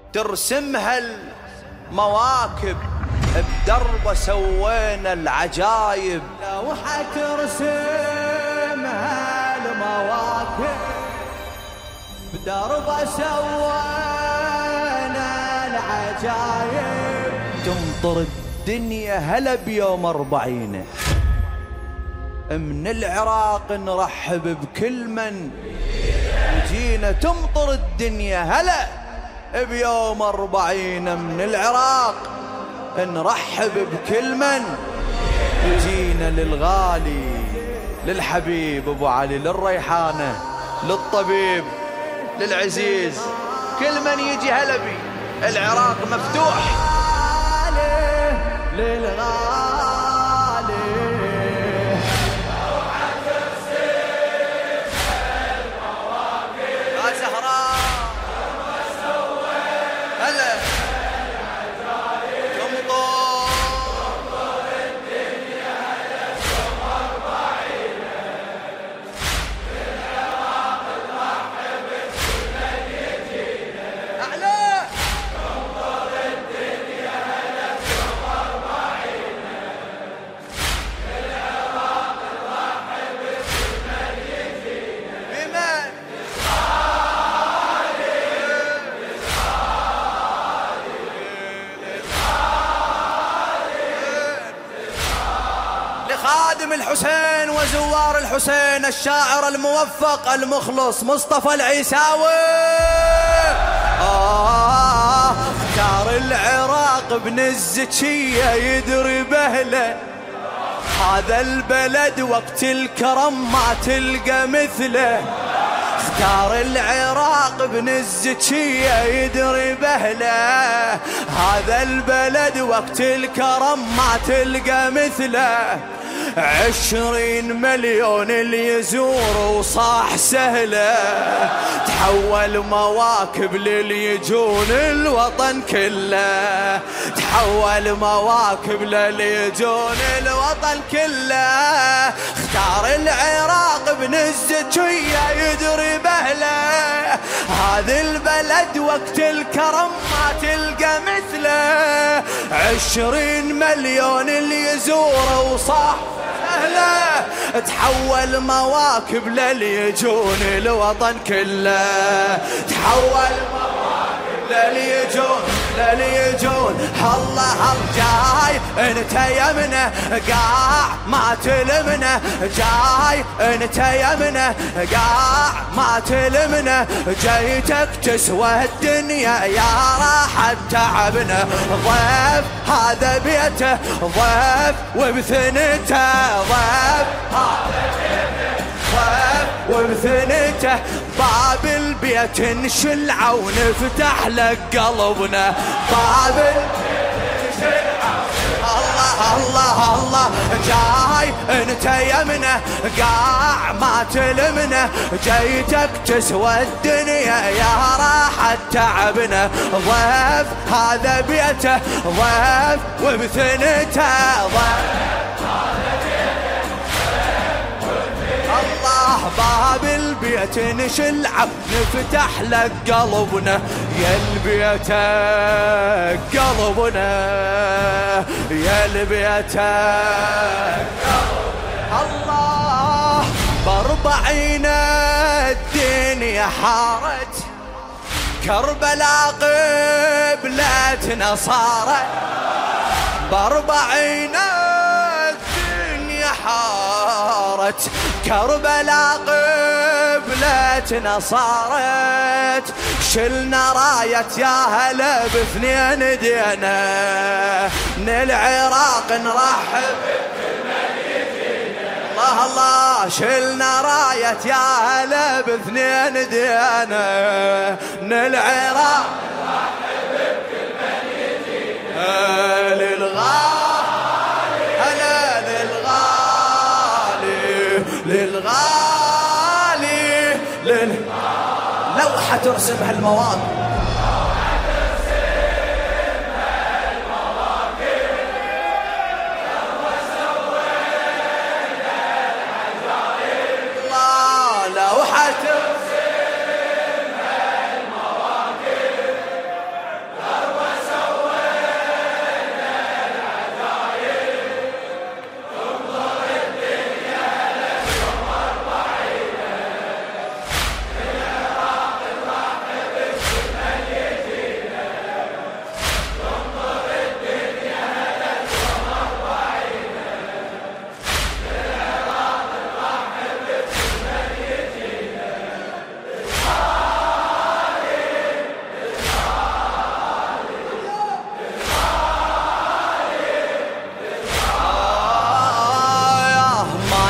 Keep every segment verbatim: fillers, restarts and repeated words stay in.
ترسمها المواكب، بدربه سوينا العجايب. لوحة ترسمها المواكب، بدربه سوينا العجايب. تمطر الدنيا هلا بيوم أربعين، من العراق نرحب بكل من يجينا. تمطر الدنيا هلا بيوم أربعين، من العراق نرحب بكل من يجينا. للغالي للحبيب أبو علي، للريحانة، للطبيب، للعزيز، كل من يجي هلا بي. العراق مفتوح للغالي. خادم الحسين وزوار الحسين، الشاعر الموفق المخلص مصطفى العيساوي. آه اختار العراق ابن الزكية يدري بهله، هذا البلد وقت الكرم ما تلقى مثله. اختار العراق ابن الزكية يدري بهله، هذا البلد وقت الكرم ما تلقى مثله. عشرين مليون اللي يزور وصاح سهله، تحول مواكب للي يجون الوطن كله. تحول مواكب للي يجون الوطن كله. اختار العراق ابن الزكية يدري بهله، هذا البلد وقت الكرم ما تلقى مثله. عشرين مليون اللي يزور وصاح سهله، تحول مواكب للي يجون الوطن كله. تحول مواكب للي يجون للي يجون. الله هالجاي انت يمنا قاع ما تلمنا، جاي انت يمنا قاع ما تلمنا. جيتك تسوى الدنيا يا راحة تعبنا. ضيف هذا بيته ضيف وبثنته، ضيف هذا بيته ضيف وبثنته. باب البيت نشلعه ونفتح لك قلبنا، باب البيت نشلعه. الله الله الله جاي انت يمنا قاع ما تلمنا. جيتك تسوى الدنيا يا راحة تعبنا. ضيف هذا بيته ضيف وبثنته، ضيف باب البيت نشلعه نفتح لك قلبنا. يا البيت قلبنا يا البيت الله. باربعين الدنيا حارت، كربلاء قبلتنا صارت. باربعين الدنيا حارت، كربلاء قبلتنا صارت. شلنا راية يا هلا باثنين دينا، من العراق نرحب بكل من يجينا. الله الله شلنا راية يا هلا باثنين دينا، من العراق نرحب بكل من يجينا. للغالي هلا للغالي للغالي لل لوحة ترسمها المواكب. الله لوحة ترسمها المواكب،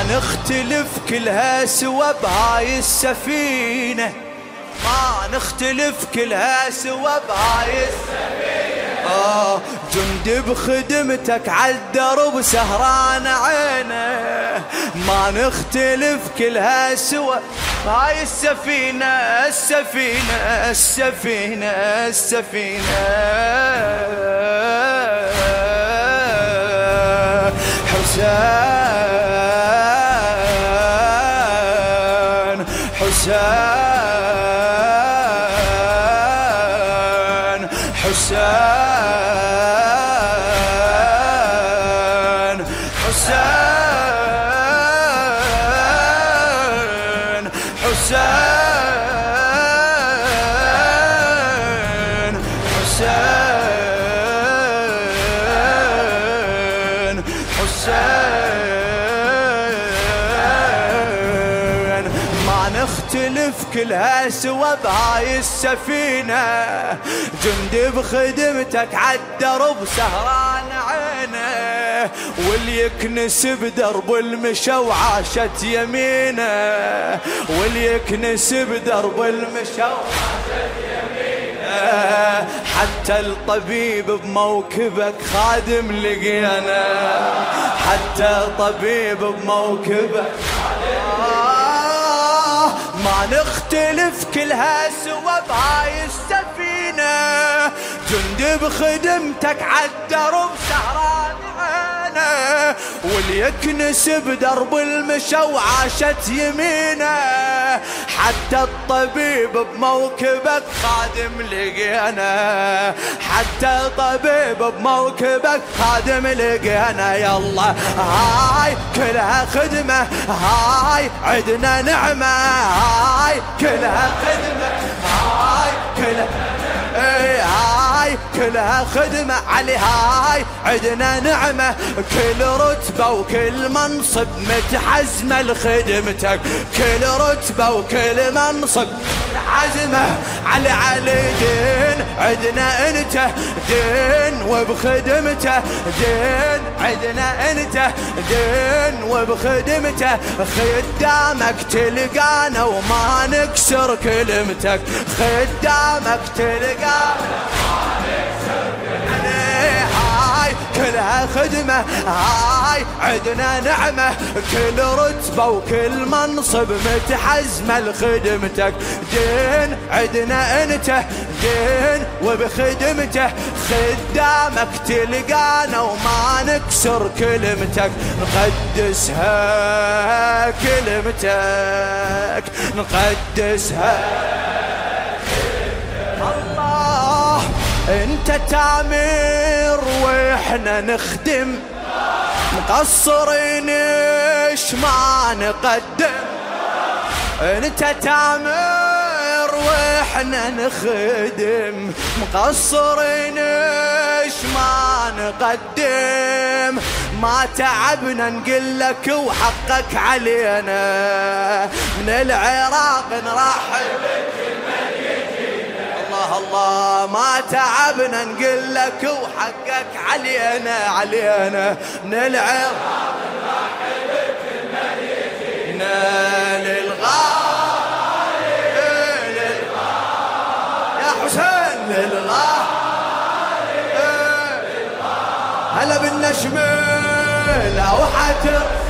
نختلف كلها سوا بهاي السفينة، ما نختلف كلها سوا بهاي السفينة. آه جندي بخدمتك عالدرب سهران عينه، ما نختلف كلها سوا بهاي السفينة. السفينة السفينة السفينة حسين حسين حسين حسين حسين حسين حسين ما نختلف كلها سوا بهاي السفينة، جندي بخدمتك عالدرب سهران عينه، واللي يكنس بدرب المشى وعاشت يمينه، واللي يكنس بدرب المشى وعاشت يمينه، حتى الطبيب بموكبك خادم لقينا، حتى الطبيب بموكبك آه ما نختلف كلها سوا بهاي السفينة، جندي بخدمتك عالدرب سهران عينه، واللي يكنس بدرب المشى وعاشت يمينه، حتى الطبيب بموكبك خادم لقينا، حتى الطبيب بموكبك خادم لقينا. يلا هاي كلها خدمة، هاي عدنا نعمة، هاي كلها خدمة، هاي كلها اي هاي كلها خدمة علي، هاي عدنا نعمة، كل رتبة وكل منصب متحزمة لخدمتك، كل رتبة وكل منصب متحزمة علي علي دين عدنا انت دين وبخدمته دين عدنا انت دين وبخدمته، خدامك تلقانا وما نكسر كلمتك، خدامك تلقانا هاي كلها خدمة، هاي عدنا نعمة، كل رتبة وكل منصب متحزمة لخدمتك، دين عدنا انت دين وبخدمته، خدامك تلقانا وما نكسر كلمتك، نقدسها كلمتك نقدسها. الله انت تامر واحنا نخدم، مقصرين ايش ما نقدم، انت تامر واحنا نخدم، مقصرين ايش ما نقدم، ما تعبنا نقول لك وحقك علينا، من العراق نرحب بك الله الله، ما تعبنا نقول لك وحقك علينا علينا، من العراق نرحب بك المليكينا للغالي للغالي يا حسين للغالي هلا بالنجم لوحة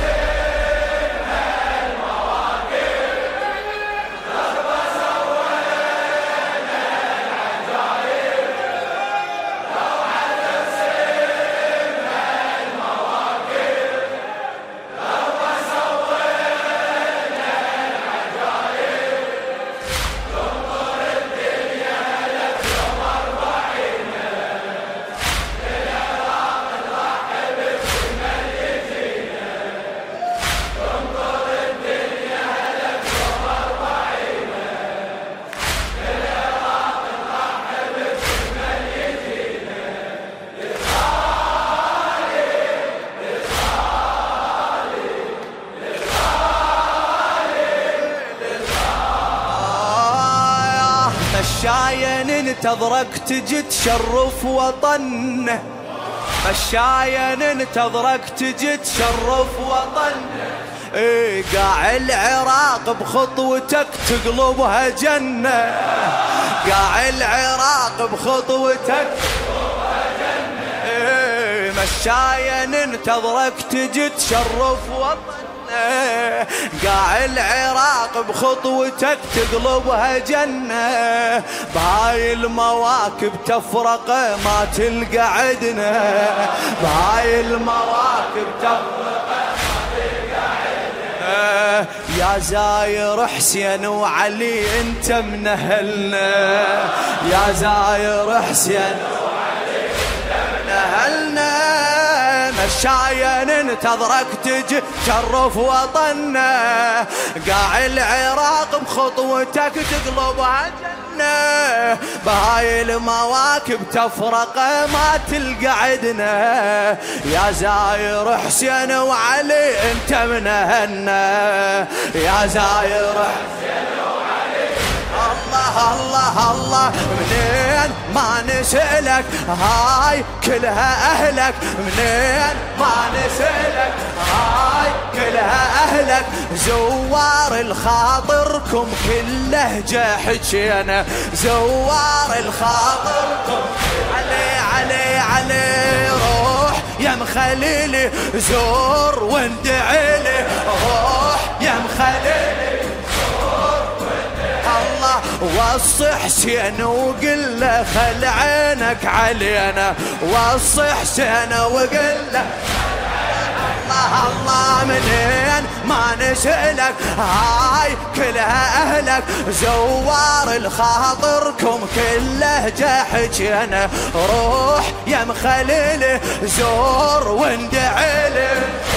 مشايا ننتظرك تجي تشرف وطنه، مشايا ننتظرك تجي تشرف وطنه، إيه قاع العراق بخطوتك تقلبها جنة، قاع العراق بخطوتك تقلبها جنة. إيه مشايا ننتظرك تجي تشرف وطننا، قاع العراق بخطوتك تقلبها جنة. بهاي المواكب تفرق ما تلقى عدنا، بهاي المواكب تفرق ما تلقى عدنا. يا زاير حسين وعلي انت من اهلنا، يا زاير حسين وعلي انت من اهلنا. مشايا ننتظرك تجي تشرف وطننا، قاع العراق بخطوتك تقلبها جنة. بهاي المواكب تفرق ما تلقى عدنا، يا زاير حسين وعلي انت من اهلنا، يا زاير حسين وعلي. الله الله الله منين ما نسألك هاي كلها أهلك، منين ما نسألك هاي كلها أهلك. زوار الخاطركم كله جا حجينا، زوار الخاطركم علي علي علي. روح يا مخليلي زور واندعيلي، روح يا مخليلي وصي حسين وقل له خل عينك علينا، وصي حسين وقل له الله الله منين ما نسألك هاي كلها أهلك. زوار الخاطركم كله جا حجينا، روح يا مخليلي زور واندعيلي،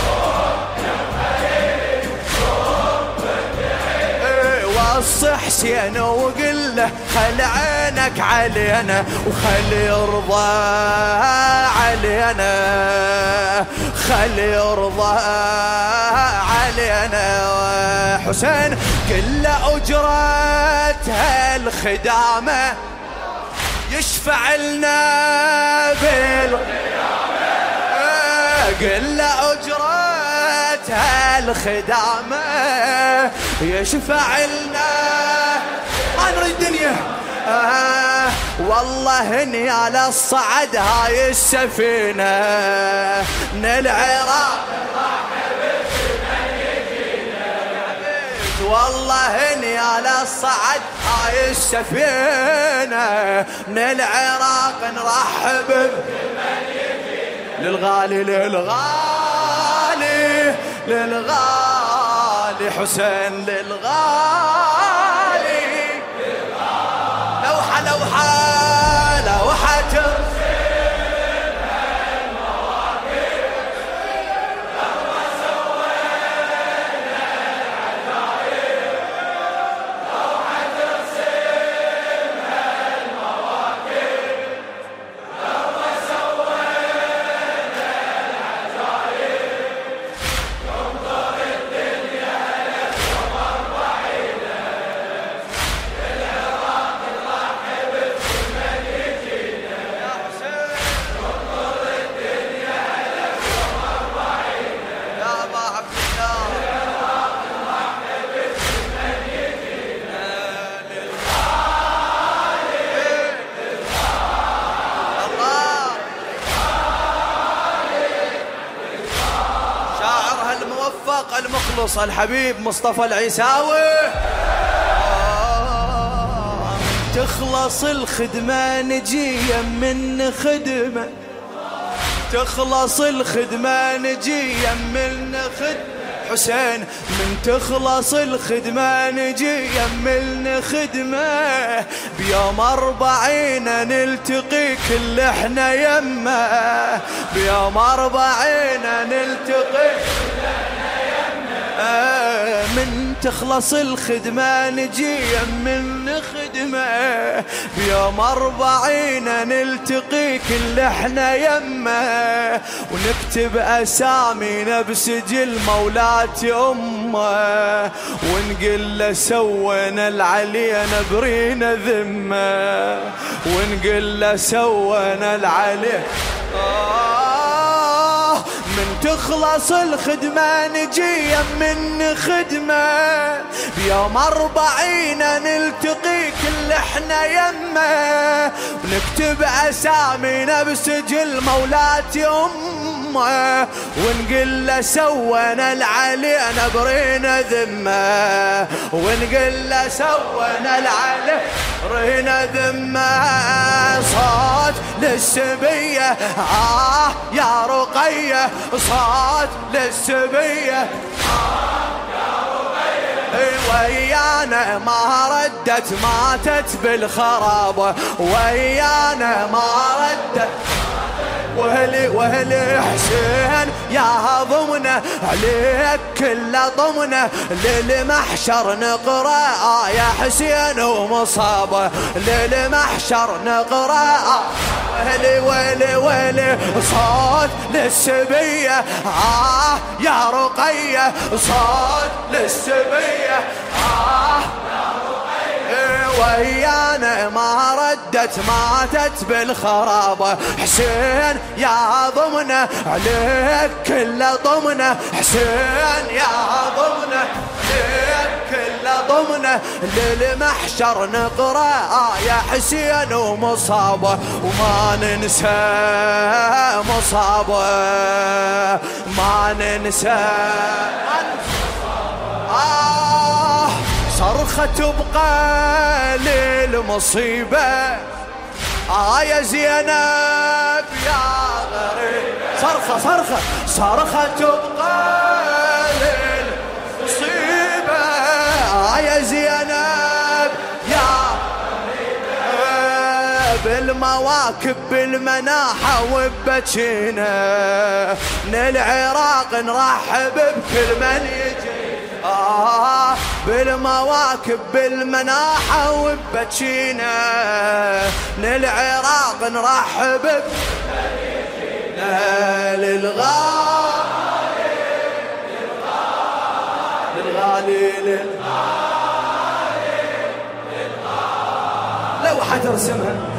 وصي حسين وقل له خل عينك علينا، وخل يرضى علينا، خل يرضى علينا. حسين كل أجرة هالخدامة يشفع لنا بالقيامة، كل أجرة هالخدامة يشفع لنا. ما نريد دنيا آه والله اني على الصعد هاي السفينة من العراق والله اني على الصعد هاي السفينة من العراق نرحب للغالي للغالي للغالي حسين للغالي. لوحة لوحة لوحة ترسل المواكب لما سوينا العجائب، لوحة ترسل المواكب لما سوينا العجائب. ينظر الدنيا لك قمر بعيدة، للعراق نرحب بمن يجينا. يا حسين ينظر الدنيا لك قمر بعيدة، يا أبا عبد الله للعراق نرحب بمن يجينا. للغالي الله شاعرها الموفق المخلص الحبيب مصطفى العيساوي. تخلص الخدمة نجي من خدمة، تخلص الخدمة نجي من خدمة. حسين من تخلص الخدمة نجي من خدمة، بيوم أربعين نلتقي كل احنا يمه، بيوم أربعين نلتقي كل احنا يمه. من تخلص الخدمة نجي من خدمة، بيوم أربعين نلتقي كل احنا يمه، ونكتب أسامينا بسجل مولات أمه، ونقل له سوينا العلينا برينا ذمة، ونقل له سوينا العلينا. آه من تخلص الخدمة نجي من خدمة، بيوم أربعين نلتقي كل احنا يمه، ونكتب أسامينا بسجل مولاتي أمه، ونقول له سوينا العلينا برينا ذمه، ونقول له سوينا العلينا برينا ذمه. صوت للسبية آه يا رقية، صوت للسبية آه يا رقية، ويانا ما ردت ماتت بالخرابة، ويانا ما ردت وهلي وهلي حسين يا ضمنه عليك كل ضمنه، للمحشر نقرأ آه يا حسين ومصابه، للمحشر نقرأ وهلي وهلي وهلي. صوت للسبية آه يا رقية، صوت للسبية آه ويانا ما ردت ماتت بالخرابة، حسين يا ضمنه عليك كل ضمنه، حسين يا ضمنه عليك كل ضمنه، للمحشر نقرأ آه يا حسين ومصابه، وما ننسى مصابه، ما ننسى آه صرخة تبقى للمصيبة آه يا زينب يا غريب، صرخة صرخة صرخة تبقى للمصيبة آه يا زينب يا غريب، بالمواكب بالمناحة وبتشينا من العراق نرحب بكل من يجي آه بالمواكب بالمناحة وبتشينا من العراق نرحب بنا، للغالي للغالي للغالي للغالي لوحة ترسمها